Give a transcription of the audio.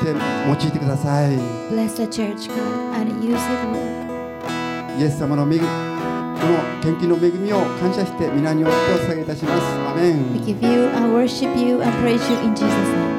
して用いてください。 Bless the church, God, and use it, Lord. イエス様のこの献金の恵みを感謝して皆によってお捧げいたします。アメ We ン。 give you, I worship you, and praise you in Jesus' name.